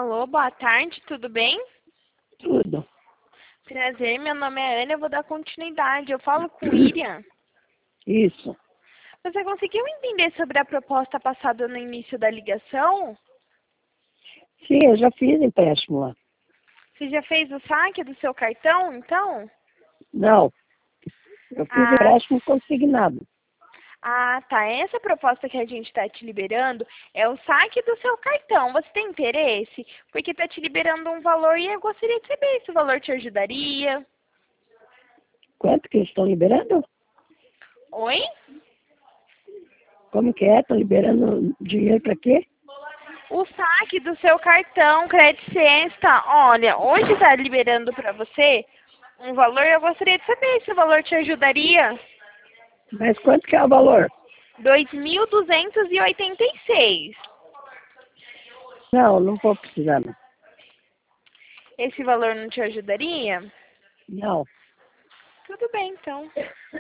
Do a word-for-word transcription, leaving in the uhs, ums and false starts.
Alô, boa tarde, tudo bem? Tudo. Prazer, meu nome é Ana, eu vou dar continuidade. Eu falo com o Irian. Isso. Você conseguiu entender sobre a proposta passada no início da ligação? Sim, eu já fiz empréstimo lá. Você já fez o saque do seu cartão, então? Não, eu fiz Ah, empréstimo consignado. ah, tá. Essa proposta que a gente está te liberando é o saque do seu cartão. Você tem interesse? Porque está te liberando um valor e eu gostaria de saber se o valor te ajudaria. Quanto que eles estão liberando? Oi? Como que é? Estão liberando dinheiro para quê? O saque do seu cartão Crédito Sexta, olha, hoje está liberando para você um valor, eu gostaria de saber se o valor te ajudaria. Mas quanto que é o valor? dois mil duzentos e oitenta e seis. Não, não vou precisar, não. Esse valor não te ajudaria? Não. Tudo bem, então.